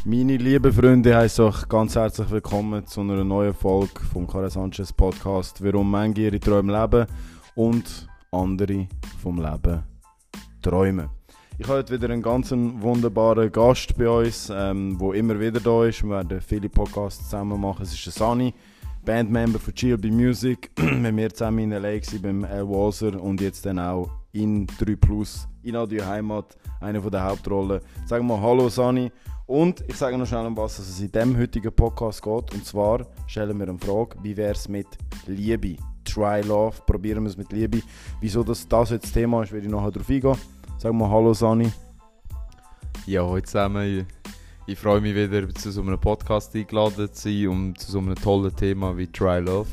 Meine lieben Freunde, heißt euch ganz herzlich willkommen zu einer neuen Folge vom Karel Sanchez Podcast. Warum manche ihre Träume leben und andere vom Leben träumen. Ich habe heute wieder einen ganz wunderbaren Gast bei uns, der immer wieder da ist. Wir werden viele Podcasts zusammen machen. Es ist der Sunny, Bandmember von GLB Music. Mit mir zusammen in LA beim El Walser und jetzt dann auch in 3 Plus, in Radio Heimat, eine der Hauptrollen. Sagen wir mal Hallo Sunny. Und ich sage noch schnell, um was es in diesem heutigen Podcast geht. Und zwar stellen wir eine Frage, wie wäre es mit Liebe? Try Love, probieren wir es mit Liebe. Wieso das jetzt das Thema ist, werde ich nachher darauf eingehen. Sag mal Hallo Sunny. Ja, hallo zusammen. Ich freue mich wieder, zu so einem Podcast eingeladen zu sein und zu so einem tollen Thema wie Try Love.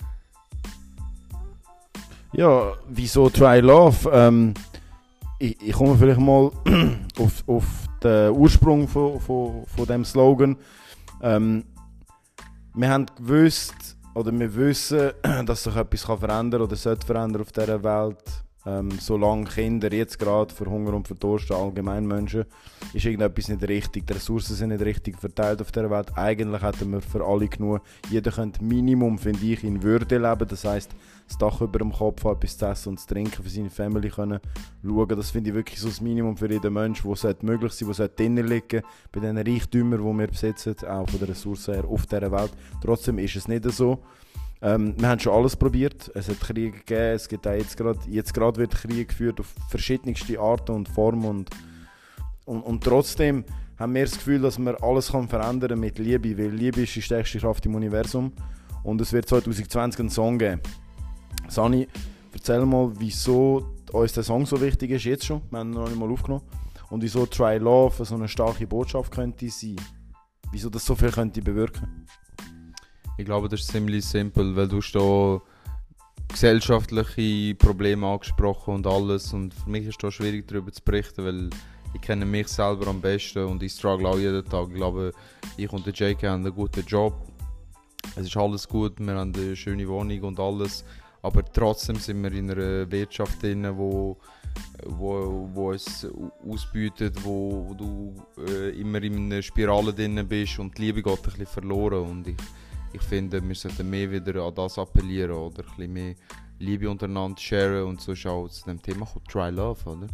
Ja, wieso Try Love? Ich komme vielleicht mal auf den Ursprung von diesem Slogan. Wir haben gewusst, oder wir wissen, dass sich etwas verändern kann oder sollte verändern auf dieser Welt. Solange Kinder jetzt gerade verhungern und verdursten, allgemein Menschen, ist irgendetwas nicht richtig. Die Ressourcen sind nicht richtig verteilt auf dieser Welt. Eigentlich hätten wir für alle genug. Jeder könnte Minimum, finde ich, in Würde leben. Das heisst, das Dach über dem Kopf haben, etwas zu essen und zu trinken, für seine Family können schauen. Das finde ich wirklich so das Minimum für jeden Menschen, was möglich sein sollte, was drinnen liegen bei den Reichtümern, die wir besitzen, auch von den Ressourcen her auf dieser Welt. Trotzdem ist es nicht so. Wir haben schon alles probiert. Es hat Krieg gegeben, es gibt auch jetzt gerade wird Krieg geführt auf verschiedenste Arten und Formen und trotzdem haben wir das Gefühl, dass man alles verändern kann mit Liebe, weil Liebe ist die stärkste Kraft im Universum und es wird 2020 einen Song geben. Sunny, erzähl mal, wieso uns der Song so wichtig ist, jetzt schon, wir haben ihn noch nicht mal aufgenommen, und wieso Try Love so eine starke Botschaft könnte sein, wieso das so viel könnte bewirken. Ich glaube, das ist ziemlich simpel, weil du hast da gesellschaftliche Probleme angesprochen und alles. Und für mich ist es schwierig darüber zu berichten, weil ich kenne mich selber am besten und ich struggle auch jeden Tag. Ich glaube, ich und der JK haben einen guten Job. Es ist alles gut, wir haben eine schöne Wohnung und alles. Aber trotzdem sind wir in einer Wirtschaft drin, wo es ausbietet, wo du immer in einer Spirale drin bist und die Liebe geht ein bisschen verloren. Und ich finde, wir sollten mehr wieder an das appellieren oder ein bisschen mehr Liebe untereinander sharen und so auch zu dem Thema kommt Try Love, oder?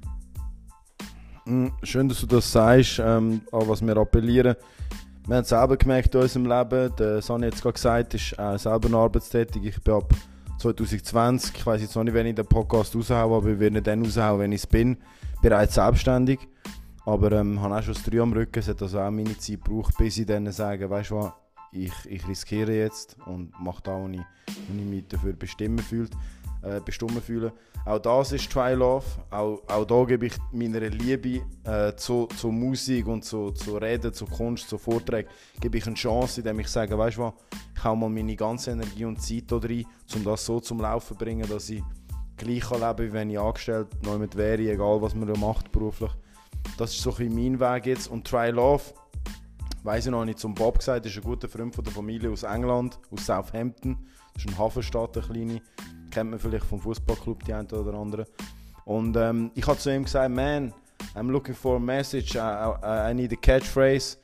Schön, dass du das sagst, an was wir appellieren. Wir haben es selber gemerkt in unserem Leben. Der Sunny hat es gerade gesagt, ist selber noch arbeitstätig. Ich bin ab 2020, ich weiss jetzt noch nicht, wenn ich den Podcast raushaue, aber ich werde ihn dann raushauen, wenn ich es bin, bereits selbstständig. Aber habe auch schon das 3 am Rücken. Es hat also auch meine Zeit gebraucht, bis ich dann sage, weißt du was, ich riskiere jetzt und mache da, wo ich mich dafür bestimmen fühle. Auch das ist Try Love. Auch da gebe ich meiner Liebe zu Musik und zu Reden, zu Kunst, zu Vorträgen, gebe ich eine Chance, indem ich sage, weißt du was, ich hau mal meine ganze Energie und Zeit da rein, um das so zum Laufen zu bringen, dass ich gleich leben kann, wie wenn ich angestellt neu mit wäre, egal was man da macht beruflich. Das ist so ein bisschen mein Weg jetzt. Und Try Love, weiss ich noch nicht, zum Bob gesagt, ist ein guter Freund von der Familie aus England, aus Southampton. Das ist eine Hafenstadt, eine kleine. Kennt man vielleicht vom Fußballclub, die einen oder anderen. Und ich habe zu ihm gesagt, man, I'm looking for a message, I need a catchphrase.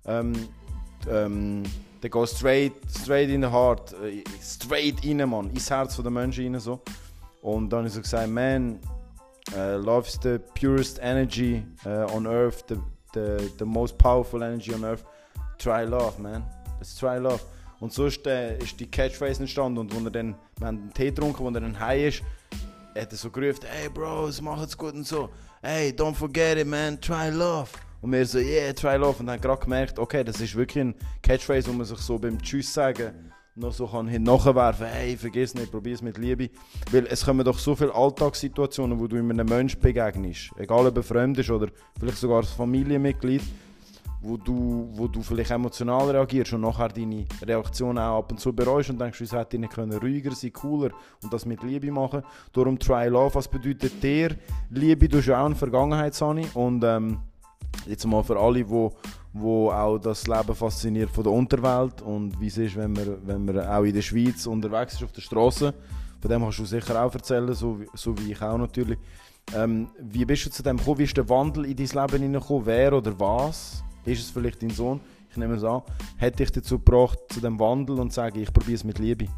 They go straight in the heart, straight rein, Mann, ins Herz der Menschen rein, so. Und dann habe ich so gesagt, man, love is the purest energy on earth, the most powerful energy on earth. Try love, man. Let's try love. Und so ist die Catchphrase entstanden. Und wir haben einen Tee getrunken, wo er dann heim ist, hat er so gerufen, hey Bros, macht's gut und so. Hey, don't forget it, man, try love. Und wir so, yeah, try love. Und dann haben gerade gemerkt, okay, das ist wirklich ein Catchphrase, wo man sich so beim Tschüss sagen noch so kann nachwerfen, hey, vergiss nicht, probier's mit Liebe. Weil es kommen doch so viele Alltagssituationen, wo du einem Menschen begegnest, egal ob er fremd ist oder vielleicht sogar als Familienmitglied, wo du vielleicht emotional reagierst und nachher deine Reaktion auch ab und zu bereust und denkst, es hätte ihnen ruhiger sein, cooler und das mit Liebe machen. Darum Try Love, was bedeutet dir Liebe? Du hast ja auch eine Vergangenheit, Sunny, und jetzt mal für alle, wo auch das Leben fasziniert von der Unterwelt und wie es ist, wenn man auch in der Schweiz unterwegs ist auf der Straße. Von dem kannst du sicher auch erzählen, so wie ich auch natürlich. Wie bist du zu dem gekommen? Wie ist der Wandel in dein Leben hineingekommen? Wer oder was Ist es vielleicht dein Sohn? Ich nehme es an. Hat dich dazu gebracht, zu dem Wandel und sage, ich probiere es mit Liebe?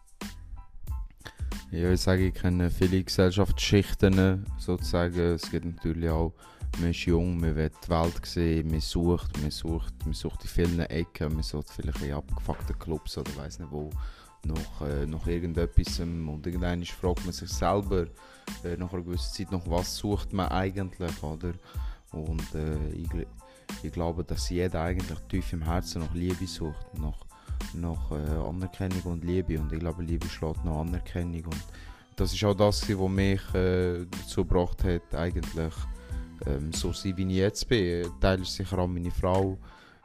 Ja, ich sage, ich kenne viele Gesellschaftsschichten sozusagen. Es gibt natürlich auch, man ist jung, man will die Welt sehen, man sucht in vielen Ecken, man sucht vielleicht in abgefuckten Clubs oder weiss nicht wo nach irgendetwas, und irgendwann fragt man sich selber nach einer gewissen Zeit, nach was sucht man eigentlich, oder? Und ich glaube, dass jeder eigentlich tief im Herzen nach Liebe sucht, nach Anerkennung und Liebe, und ich glaube, Liebe schlägt nach Anerkennung, und das ist auch das, was mich dazu gebracht hat, eigentlich so sein, wie ich jetzt bin. Teil ist sicher auch meine Frau,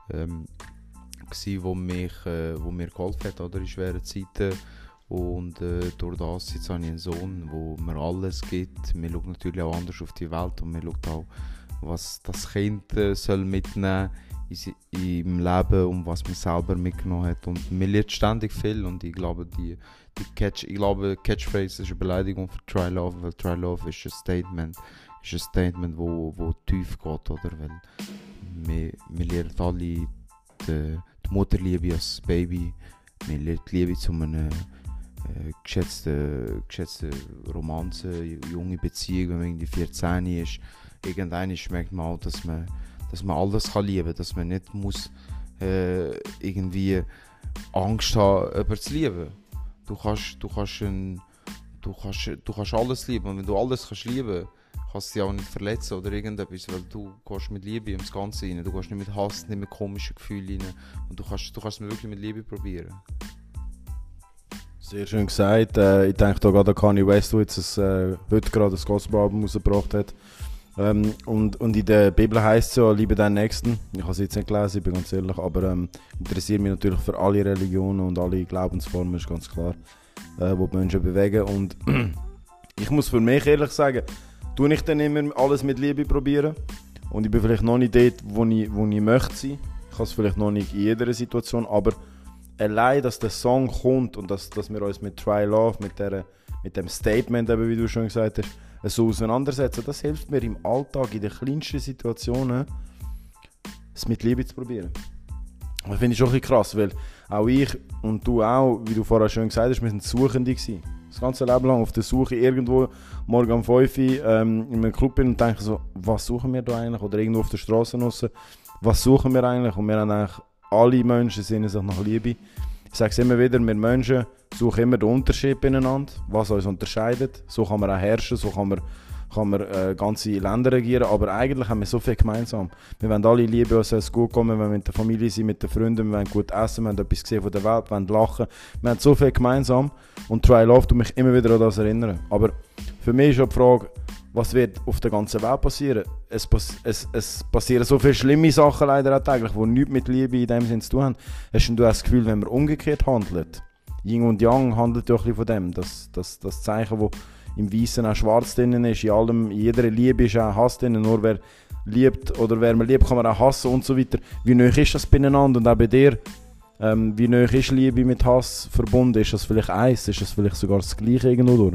wo mir geholfen hat, oder, in schweren Zeiten, und durch das jetzt habe ich einen Sohn, der mir alles gibt. Wir schauen natürlich auch anders auf die Welt, und wir schauen auch, was das Kind soll mitnehmen im Leben und was man selber mitgenommen hat, und man lernt ständig viel, und ich glaube, Catchphrase ist eine Beleidigung für Try Love, weil Try Love ist ein Statement, wo tief geht, oder, weil wir lernen alle die Mutterliebe als Baby, wir lernen die Liebe zu einer geschätzten Romanze, junge Beziehung, wenn man irgendwie 14 ist. Irgendwann merkt man auch, dass man alles lieben kann, dass man nicht muss, irgendwie Angst haben, jemanden zu lieben. Du kannst alles lieben, und wenn du alles kannst lieben, kannst du dich auch nicht verletzen oder irgendetwas, weil du gehst mit Liebe ins Ganze rein, du gehst nicht mit Hass, nicht mit komischen Gefühlen rein, und du kannst es wirklich mit Liebe probieren. Sehr schön gesagt. Ich denke da gerade an Kanye West, der jetzt heute gerade das Gospel-Album rausgebracht hat. Und in der Bibel heisst es ja, liebe deinen Nächsten. Ich habe es jetzt nicht gelesen, ich bin ganz ehrlich, aber interessiert mich natürlich für alle Religionen und alle Glaubensformen, ist ganz klar, wo die Menschen bewegen. Und ich muss für mich ehrlich sagen, tue ich dann immer alles mit Liebe probieren. Und ich bin vielleicht noch nicht dort, wo ich möchte sein. Ich habe es vielleicht noch nicht in jeder Situation, aber allein, dass der Song kommt und dass wir uns mit Try Love, mit dem Statement, eben, wie du schon gesagt hast, so auseinandersetzen, das hilft mir im Alltag, in den kleinsten Situationen, es mit Liebe zu probieren. Das finde ich schon ein bisschen krass, weil auch ich und du auch, wie du vorher schon gesagt hast, wir sind Suchende gewesen. Das ganze Leben lang auf der Suche, irgendwo morgen um 5 Uhr in einem Club bin und denke so, was suchen wir da eigentlich? Oder irgendwo auf der Straße raus, was suchen wir eigentlich? Und wir haben eigentlich, alle Menschen sehnen sich nach Liebe. Ich sage es immer wieder, wir Menschen suchen immer den Unterschied beieinander, was uns unterscheidet. So kann man auch herrschen, so kann man ganze Länder regieren, aber eigentlich haben wir so viel gemeinsam. Wir wollen alle Liebe, uns soll es gut kommen, wir wollen mit der Familie sein, mit den Freunden, wir wollen gut essen, wir wollen etwas sehen von der Welt, wir wollen lachen. Wir haben so viel gemeinsam, und Try Love tut mich immer wieder an das erinnern. Aber für mich ist auch die Frage, was wird auf der ganzen Welt passieren? Es passieren so viele schlimme Sachen leider auch täglich, die nichts mit Liebe in dem Sinne zu tun haben. Hast du das Gefühl, wenn man umgekehrt handelt, Yin und Yang handelt ja ein bisschen von dem, das Zeichen, das im Weißen auch schwarz drin ist, in jeder Liebe ist auch Hass drin, nur wer liebt oder wer man liebt, kann man auch hassen und so weiter. Wie nahe ist das beieinander und auch bei dir? Wie nahe ist Liebe mit Hass verbunden? Ist das vielleicht eins? Ist das vielleicht sogar das Gleiche irgendwo durch?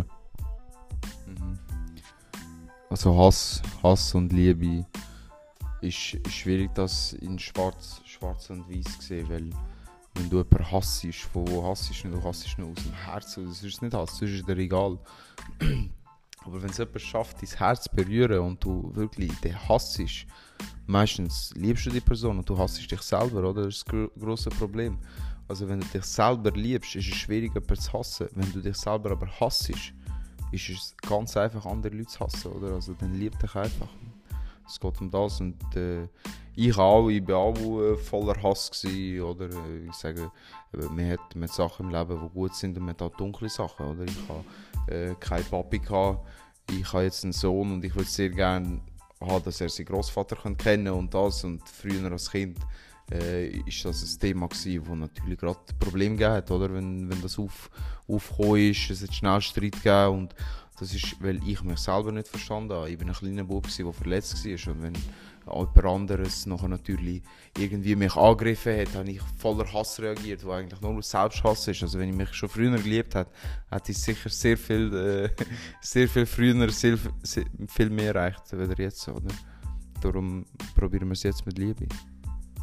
Also Hass und Liebe ist schwierig, das in schwarz und weiß zu sehen, weil wenn du jemanden hassest, von wo hassest du hassest nur aus dem Herzen, das ist nicht Hass, das ist dir egal. Aber wenn es jemand schafft, dein Herz zu berühren und du wirklich den hassest, meistens liebst du die Person und du hassest dich selber, oder? Das ist das grosse Problem. Also wenn du dich selber liebst, ist es schwierig, jemanden zu hassen. Wenn du dich selber aber hassest, ist es ganz einfach, andere Leute zu hassen, oder? Also dann lieb dich einfach. Es geht um das, und ich bin auch voller Hass gewesen, oder? Ich sage, man hat Sachen im Leben, die gut sind, und man hat auch dunkle Sachen, oder? Ich habe keinen Papi gehabt, ich habe jetzt einen Sohn und ich würde sehr gerne haben, dass er seinen Großvater kennen und das, und früher als Kind ist das ein Thema gewesen, wo natürlich gerade Probleme gegeben hat, oder? Wenn das aufgekommen ist, es hat schnell Streit gegeben, und das ist, weil ich mich selber nicht verstanden habe. Ich war ein kleiner Bub, der verletzt war, und wenn jemand anderes nachher natürlich irgendwie mich angegriffen hat, habe ich voller Hass reagiert, wo eigentlich nur Selbsthass ist. Also wenn ich mich schon früher geliebt hätte, hätte ich sicher sehr viel früher viel mehr erreicht als jetzt, oder? Darum probieren wir es jetzt mit Liebe.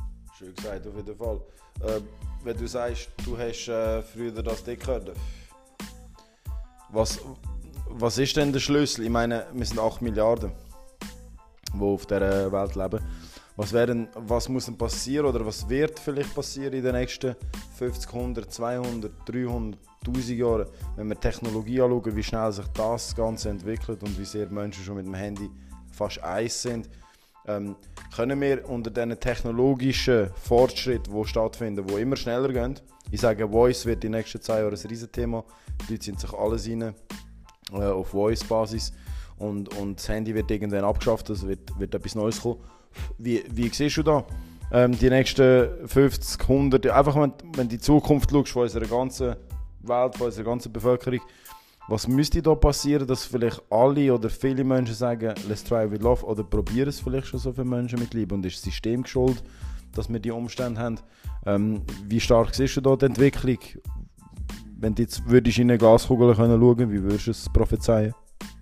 Schön gesagt, auf jeden Fall. Wenn du sagst, du hast früher das Ding gehört, was ist denn der Schlüssel? Ich meine, wir sind 8 Milliarden, die auf dieser Welt leben. Was muss denn passieren oder was wird vielleicht passieren in den nächsten 50, 100, 200, 300, 1000 Jahren, wenn wir Technologie anschauen, wie schnell sich das Ganze entwickelt und wie sehr die Menschen schon mit dem Handy fast eins sind. Können wir unter diesen technologischen Fortschritten, die stattfinden, die immer schneller gehen, ich sage, Voice wird in den nächsten 2 Jahren ein Riesenthema, die Leute sind sich alles rein auf Voice-Basis und das Handy wird irgendwann abgeschafft, es wird etwas Neues kommen. Wie siehst du da die nächsten 50, 100, einfach wenn du in die Zukunft schaust von unserer ganzen Welt, von unserer ganzen Bevölkerung, was müsste da passieren, dass vielleicht alle oder viele Menschen sagen, let's try with love, oder probieren es vielleicht schon so viele Menschen mit Liebe und ist das System geschuldet, dass wir die Umstände haben? Wie stark siehst du da die Entwicklung? Wenn du jetzt würdest in eine Glaskugel schauen können, wie würdest du es prophezeien?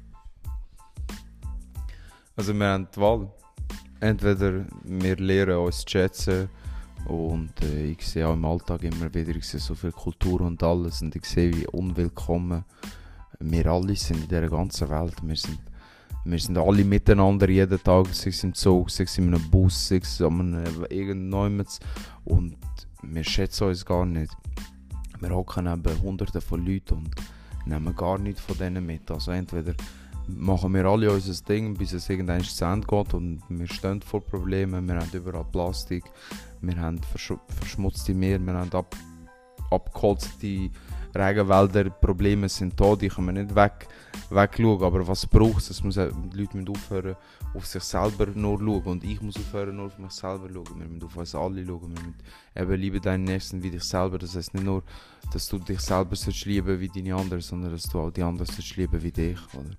Also wir haben die Wahl. Entweder wir lernen uns zu schätzen und ich sehe auch im Alltag immer wieder, ich sehe so viel Kultur und alles und ich sehe, wie unwillkommen wir alle sind in dieser ganzen Welt. Wir sind alle miteinander jeden Tag, sei es im Zug, sei es in einem Bus, sei es an irgendjemandem und wir schätzen uns gar nicht. Wir hocken neben Hunderten von Leuten und nehmen gar nichts von denen mit. Also entweder machen wir alle unser Ding, bis es irgendwann zu Ende geht und wir stehen vor Problemen, wir haben überall Plastik, wir haben verschmutzte Meer, wir haben abgeholzte Regenwälder, Probleme sind da, die können wir nicht wegschauen, aber was braucht es? Die Leute müssen aufhören, auf sich selber nur schauen und ich muss aufhören, nur auf mich selber schauen. Wir müssen auf uns alle schauen, wir müssen eben lieben deinen Nächsten wie dich selber. Das heisst nicht nur, dass du dich selber lieben wie deine anderen, sondern dass du auch die anderen lieben wie dich, oder?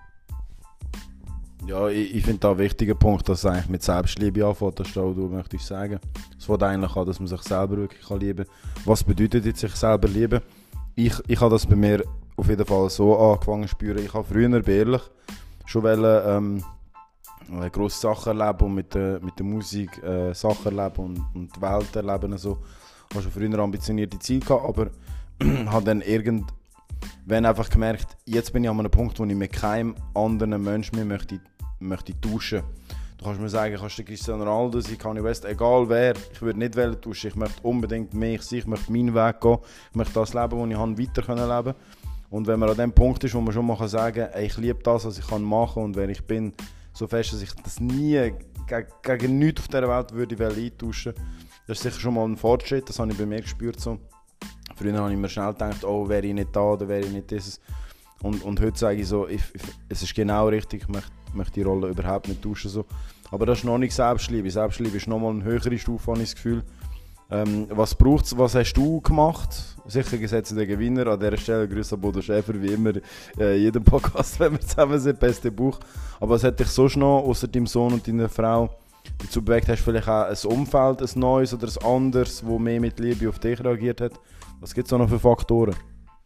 Ja, ich finde da ein wichtiger Punkt, dass es eigentlich mit Selbstliebe anfängt, das du möchtest sagen. Es fängt eigentlich an, dass man sich selber wirklich lieben kann. Was bedeutet jetzt sich selber lieben? Ich habe das bei mir auf jeden Fall so angefangen zu spüren. Ich habe früher, bin ehrlich, schon grosse Sachen erleben und mit der Musik Sachen erleben und die Welt erleben und so. Ich habe schon früher ambitionierte Ziele gehabt, aber habe dann irgendwann einfach gemerkt, jetzt bin ich an einem Punkt, wo ich mit keinem anderen Menschen mehr möchte tauschen. Du kannst mir sagen, kannst du Cristiano Ronaldo sein, Kanye West, egal wer, ich würde nicht tauschen. Ich möchte unbedingt mich sein, ich möchte meinen Weg gehen, ich möchte das Leben, das ich habe, weiter leben. Und wenn man an dem Punkt ist, wo man schon mal sagen kann, ich liebe das, was ich machen kann und wer ich bin, so fest, dass ich das nie gegen nichts auf dieser Welt würde eintauschen, das ist sicher schon mal ein Fortschritt, das habe ich bei mir gespürt. So. Früher habe ich mir schnell gedacht, oh, wäre ich nicht da oder wäre ich nicht dieses. Und heute sage ich so, es ist genau richtig, ich möchte die Rolle überhaupt nicht tauschen. So. Aber das ist noch nicht Selbstliebe. Selbstliebe ist nochmal eine höhere Stufe, habe ich das Gefühl. Was braucht es? Was hast du gemacht? Sicher gesetzt der Gewinner. An dieser Stelle Grüße an Bodo Schäfer, wie immer, jedem Podcast, wenn wir zusammen sind, beste Buch. Aber was hat dich sonst noch, außer deinem Sohn und deiner Frau, dazu bewegt? Hast du vielleicht auch ein Umfeld, ein neues oder ein anderes, das mehr mit Liebe auf dich reagiert hat? Was gibt es da noch für Faktoren?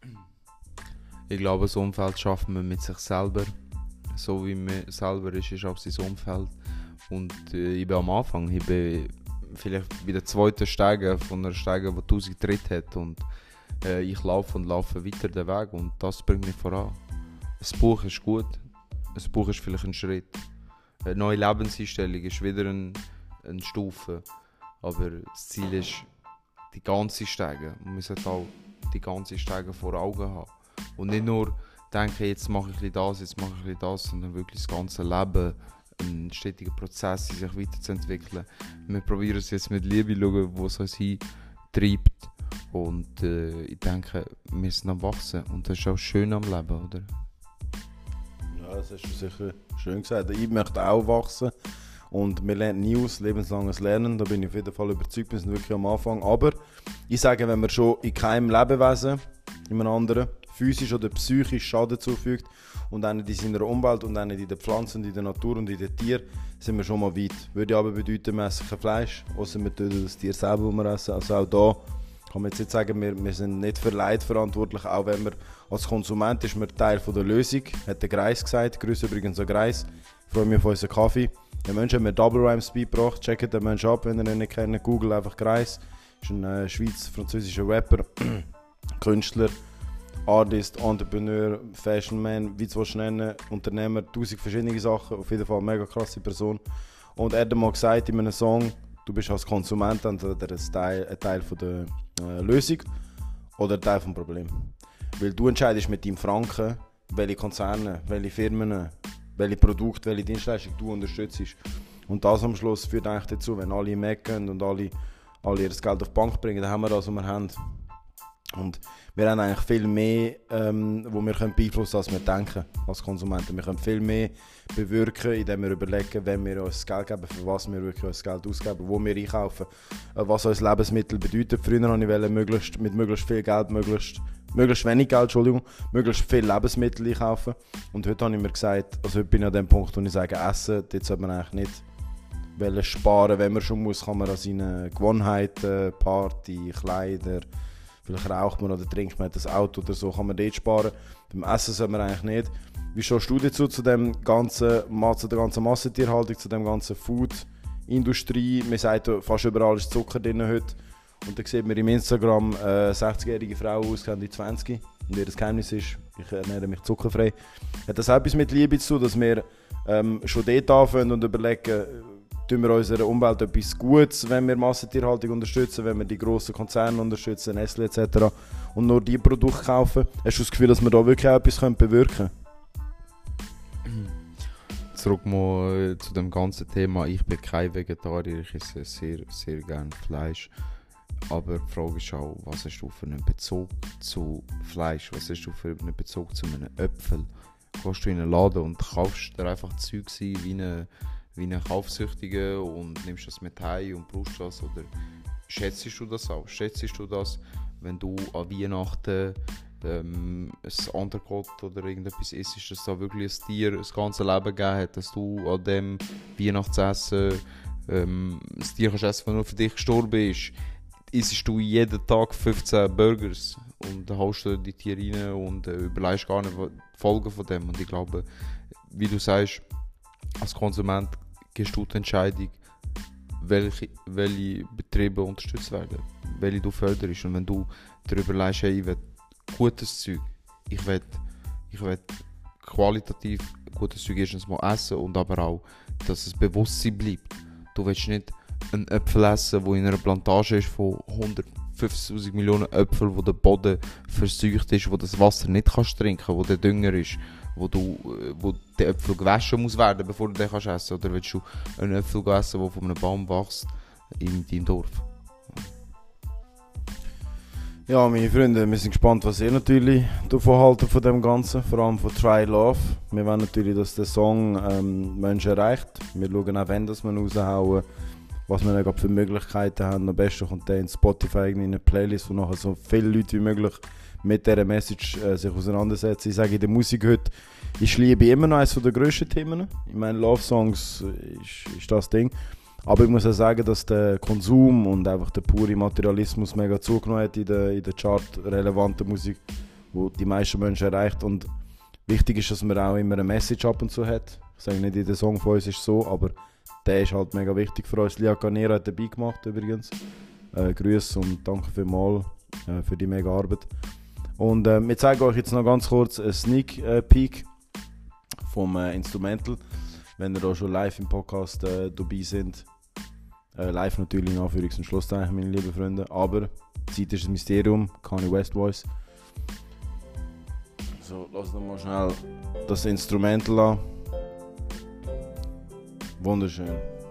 Ich glaube, das Umfeld schafft man mit sich selber. So wie man selber ist auch sein Umfeld. Und ich bin am Anfang, ich bin vielleicht bei der zweiten Steige von einer Steige, die 1000 Tritte hat. Und ich laufe weiter den Weg und das bringt mich voran. Das Buch ist gut, das Buch ist vielleicht ein Schritt. Eine neue Lebenseinstellung ist wieder eine Stufe. Aber das Ziel ist die ganze Steige. Und wir sollten auch die ganze Steige vor Augen haben. Und nicht nur denken, jetzt mache ich das, jetzt mache ich das, sondern wirklich das ganze Leben, ein stetiger Prozess, sich weiterzuentwickeln. Wir probieren es jetzt mit Liebe zu schauen, wo es uns hintreibt. Und ich denke, wir sind am Wachsen. Und das ist auch schön am Leben, oder? Ja, das hast du sicher schön gesagt. Ich möchte auch wachsen. Und wir lernen nie aus, lebenslanges Lernen, da bin ich auf jeden Fall überzeugt, wir sind wirklich am Anfang. Aber ich sage, wenn man schon in keinem Lebewesen, in einem anderen, physisch oder psychisch Schaden zufügt und auch nicht in seiner Umwelt und auch nicht in den Pflanzen, in der Natur und in den Tieren, sind wir schon mal weit. Würde aber bedeuten, wir essen kein Fleisch, außer wir töten das Tier selber, das wir essen. Also auch da kann man jetzt nicht sagen, wir sind nicht für Leid verantwortlich, auch wenn man als Konsument ist man Teil von der Lösung, hat der Greis gesagt. Grüße übrigens an Greis, ich freue mich auf unseren Kaffee. Der Mensch hat mir Double Rhymes beigebracht, checkt den Mensch ab, wenn ihr ihn nicht kennt, google einfach Greis. Ist ein schweiz-französischer Rapper, Künstler, Artist, Entrepreneur, Fashionman, wie du es nennen, Unternehmer, 1000 verschiedene Sachen, auf jeden Fall eine mega krasse Person. Und er hat mal gesagt in einem Song, du bist als Konsument entweder ein Teil von der Lösung oder ein Teil des Problems. Weil du entscheidest mit deinem Franken, welche Konzerne, welche Firmen, welche Produkte, welche Dienstleistungen du unterstützt. Und das am Schluss führt eigentlich dazu, wenn alle meckern und alle ihr Geld auf die Bank bringen, dann haben wir das, was wir haben. Und wir haben eigentlich viel mehr, wo wir beeinflussen können, als wir denken als Konsumenten. Wir können viel mehr bewirken, indem wir überlegen, wenn wir uns Geld geben, für was wir wirklich uns Geld ausgeben, wo wir einkaufen, was uns Lebensmittel bedeutet. Früher wollte ich mit möglichst viel Geld, möglichst wenig Geld, Entschuldigung, möglichst viel Lebensmittel einkaufen. Und heute habe ich mir gesagt, also heute bin ich an dem Punkt, wo ich sage, Essen, dort sollte man eigentlich nicht sparen. Wenn man schon muss, kann man an seinen Gewohnheiten, Party, Kleider, vielleicht raucht man oder trinkt man das Auto oder so, kann man dort sparen. Beim Essen sollte man eigentlich nicht. Wie stehst du dazu, zu der ganzen Massentierhaltung, zu der ganzen Food-Industrie? Man sagt, fast überall ist Zucker drin heute. Und dann sieht man im Instagram 60-jährige Frau aus, die 20. Und ihr Geheimnis ist, ich ernähre mich zuckerfrei. Hat das auch etwas mit Liebe zu tun, dass wir schon dort anfangen und überlegen, tun wir unserer Umwelt etwas Gutes, wenn wir Massentierhaltung unterstützen, wenn wir die grossen Konzerne unterstützen, Nestle etc. und nur die Produkte kaufen? Hast du das Gefühl, dass wir da wirklich auch etwas bewirken können? Zurück mal zu dem ganzen Thema. Ich bin kein Vegetarier, ich esse sehr, sehr gerne Fleisch. Aber die Frage ist auch, was hast du für einen Bezug zu Fleisch? Was hast du für einen Bezug zu einem Äpfel? Gehst du in einen Laden und kaufst dir einfach Zeug wie ein Kaufsüchtiger und nimmst das mit heim und brauchst das? Oder schätzt du das auch? Schätzt du das, wenn du an Weihnachten ein Entrecote oder irgendetwas isst, dass da wirklich ein Tier das ganze Leben gegeben hat, dass du an dem Weihnachtsessen das Tier kannst essen, das nur für dich gestorben ist? Isst du jeden Tag 15 Burgers und haust du die Tiere rein und überlegst gar nicht die Folgen von dem. Und ich glaube, wie du sagst, als Konsument gibst du die Entscheidung, welche Betriebe unterstützt werden, welche du förderst. Und wenn du darüber legst, hey, ich will gutes Zeug, ich will qualitativ gutes Zeug erstens mal essen und aber auch, dass es Bewusstsein bleibt. Du willst nicht einen Äpfel essen, der in einer Plantage ist von 150.000 Millionen Äpfeln, wo der Boden verseucht ist, wo das Wasser nicht kannst trinken, wo der Dünger ist, wo der Äpfel gewaschen muss werden, bevor du den kannst essen. Oder willst du einen Äpfel essen, der von einem Baum wächst in deinem Dorf? Ja, meine Freunde, wir sind gespannt, was ihr natürlich davon haltet von dem Ganzen, vor allem von Try Love. Wir wollen natürlich, dass der Song Menschen erreicht. Wir schauen auch, wenn das wir raushauen, was wir noch für Möglichkeiten haben. Am besten kommt der in Spotify in eine Playlist, wo nachher so viele Leute wie möglich mit dieser Message sich auseinandersetzen. Ich sage in der Musik heute, ist Liebe immer noch eines der grössten Themen. Ich meine, Love Songs ist das Ding. Aber ich muss auch sagen, dass der Konsum und einfach der pure Materialismus mega zugenommen hat in der Chart-relevanten Musik, wo die meisten Menschen erreicht. Und wichtig ist, dass man auch immer eine Message ab und zu hat. Ich sage nicht, jeder Song von uns ist so, aber der ist halt mega wichtig für uns. Lia Canera hat dabei gemacht übrigens. Grüße und danke vielmals für die mega Arbeit. Und wir zeigen euch jetzt noch ganz kurz einen Sneak Peek vom Instrumental. Wenn ihr da schon live im Podcast dabei sind. Live natürlich in Anführungs- und Schlusszeichen, meine lieben Freunde. Aber die Zeit ist ein Mysterium. Kanye West Voice. So, lass uns mal schnell das Instrumental an. Wunderschön.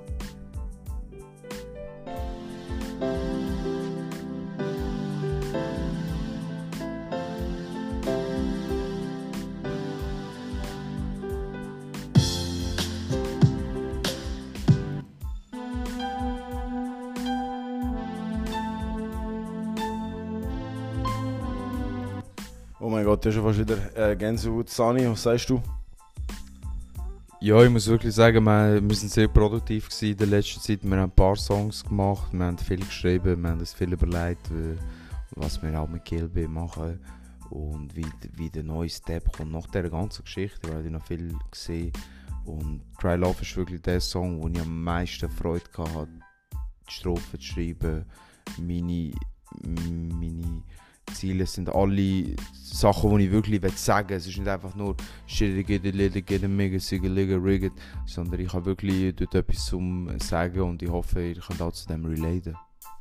Oh mein Gott, du hast schon fast wieder Gänsehaut. Sani, was sagst du? Ja, ich muss wirklich sagen, wir sind sehr produktiv gewesen in der letzten Zeit. Wir haben ein paar Songs gemacht, wir haben viel geschrieben, wir haben uns viel überlegt. was wir auch mit GLB machen und wie der neue Step kommt nach dieser ganzen Geschichte, weil ich noch viel gesehen und Try Love ist wirklich der Song, wo ich am meisten Freude hatte, die Strophen zu schreiben. Meine Ziele sind alle Sachen, die ich wirklich sagen will. Es ist nicht einfach nur «Shit, get a mega, sigga, ligga, rigget», sondern ich habe wirklich dort etwas zum Sagen und ich hoffe, ihr könnt auch zu dem relaten.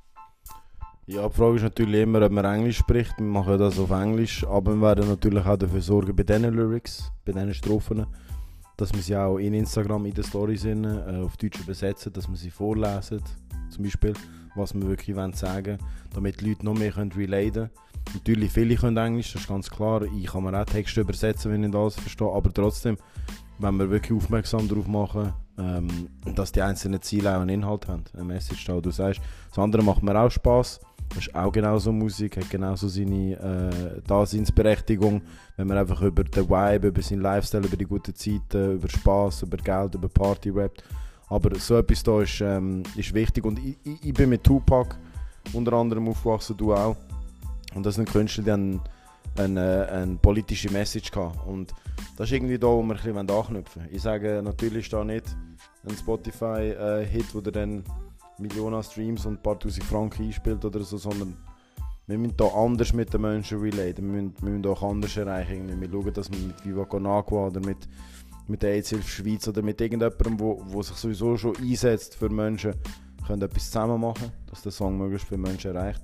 Ja, die Frage ist natürlich immer, ob man Englisch spricht. Wir machen das auf Englisch, aber wir werden natürlich auch dafür sorgen, bei diesen Lyrics, bei diesen Strophen, dass wir sie auch in Instagram, in den Storys auf Deutsch übersetzen, dass wir sie vorlesen, zum Beispiel, was wir wirklich sagen wollen, damit die Leute noch mehr relaten können. Natürlich, viele können Englisch, das ist ganz klar. Ich kann mir auch Texte übersetzen, wenn ich nicht alles verstehe, aber trotzdem, wenn wir wirklich aufmerksam darauf machen, dass die einzelnen Ziele auch einen Inhalt haben, eine Message da, du sagst. Das andere macht mir auch Spass. Das ist auch genauso Musik, hat genauso seine Daseinsberechtigung, wenn man einfach über den Vibe, über seinen Lifestyle, über die guten Zeiten, über Spass, über Geld, über Party rappt. Aber so etwas da ist wichtig und ich bin mit Tupac unter anderem aufgewachsen, du auch. Und das sind Künstler, die haben eine politische Message gehabt. Und das ist irgendwie da, wo wir ein bisschen anknüpfen wollen. Ich sage, natürlich ist da nicht ein Spotify-Hit, wo dann Millionen Streams und ein paar tausend Franken einspielt oder so, sondern wir müssen da anders mit den Menschen relaten. Wir müssen auch anders erreichen. Wir schauen, dass wir mit Viva Con Agua oder mit der AIDS-Hilfe Schweiz oder mit irgendjemandem, wo sich sowieso schon einsetzt für Menschen, können etwas zusammen machen, dass der Song möglichst viele Menschen erreicht.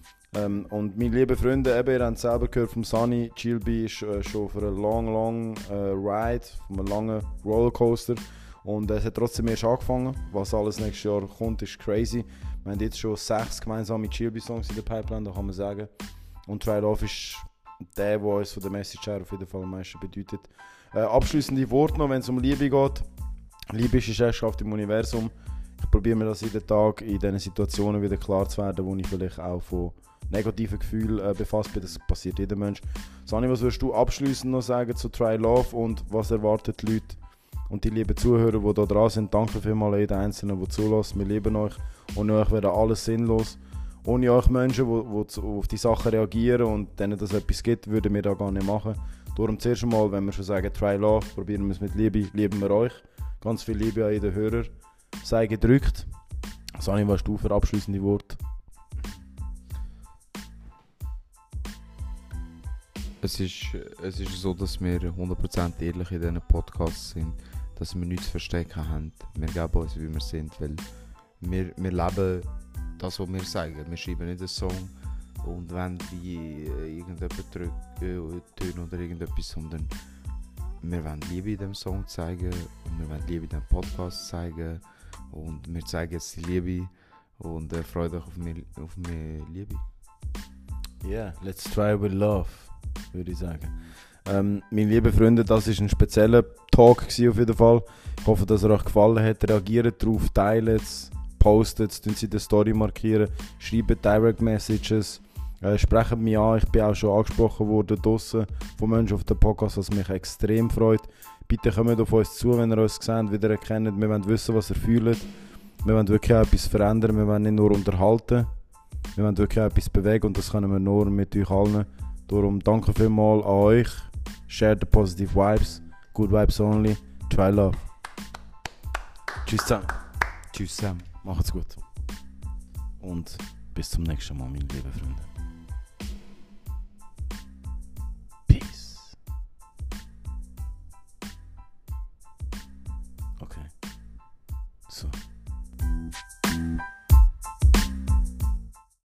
Und meine lieben Freunde, ihr habt es selber gehört vom Sunny, GLB ist schon für einen long Ride, von einem langen Rollercoaster. Und es hat trotzdem erst angefangen. Was alles nächstes Jahr kommt, ist crazy. Wir haben jetzt schon 6 gemeinsame GLB-Songs in der Pipeline, da kann man sagen. Und Try Love ist der uns von der Message her auf jeden Fall am meisten bedeutet. Abschließende Worte noch, wenn es um Liebe geht. Liebe ist eine Herrschaft im Universum. Ich probiere mir das jeden Tag in diesen Situationen wieder klar zu werden, wo ich vielleicht auch von negativen Gefühlen befasst bin. Das passiert jedem Mensch. Sani, was würdest du abschließend noch sagen zu Try Love und was erwartet die Leute und die lieben Zuhörer, die da dran sind? Danke vielmals an jeden Einzelnen, der zulässt. Wir lieben euch. Ohne euch wäre alles sinnlos. Ohne euch Menschen, die auf die Sachen reagieren und denen das etwas gibt, würden wir das gar nicht machen. Darum zuerst einmal, wenn wir schon sagen Try Love, probieren wir es mit Liebe, lieben wir euch. Ganz viel Liebe an jeden Hörer. Sei gedrückt. Sani, was hast du für abschließende Worte? Es ist so, dass wir 100% ehrlich in diesen Podcasts sind, dass wir nichts zu verstecken haben. Wir geben uns, wie wir sind, weil wir leben das, was wir sagen. Wir schreiben nicht einen Song und wenn wie irgendjemand drücken oder irgendetwas, sondern wir wollen Liebe in diesem Song zeigen und wir wollen Liebe in diesem Podcast zeigen und wir zeigen jetzt die Liebe und freut euch auf mehr Liebe. Yeah, let's try with love, würde ich sagen. Meine lieben Freunde, das war ein spezieller Talk auf jeden Fall. Ich hoffe, dass er euch gefallen hat. Reagiert darauf, teilt es, postet es, in der Story markieren, schreibt Direct Messages, sprecht mich an. Ich bin auch schon angesprochen worden draussen von Menschen auf dem Podcast, was mich extrem freut. Bitte kommt auf uns zu, wenn ihr uns seht, wieder erkennt. Wir wollen wissen, was ihr fühlt. Wir wollen wirklich auch etwas verändern. Wir wollen nicht nur unterhalten. Wir wollen wirklich auch etwas bewegen und das können wir nur mit euch allen. Darum danke vielmals an euch. Share the positive vibes. Good vibes only. Try love. Tschüss zusammen. Tschüss zusammen. Macht's gut. Und bis zum nächsten Mal, meine lieben Freunde. Peace. Okay. So.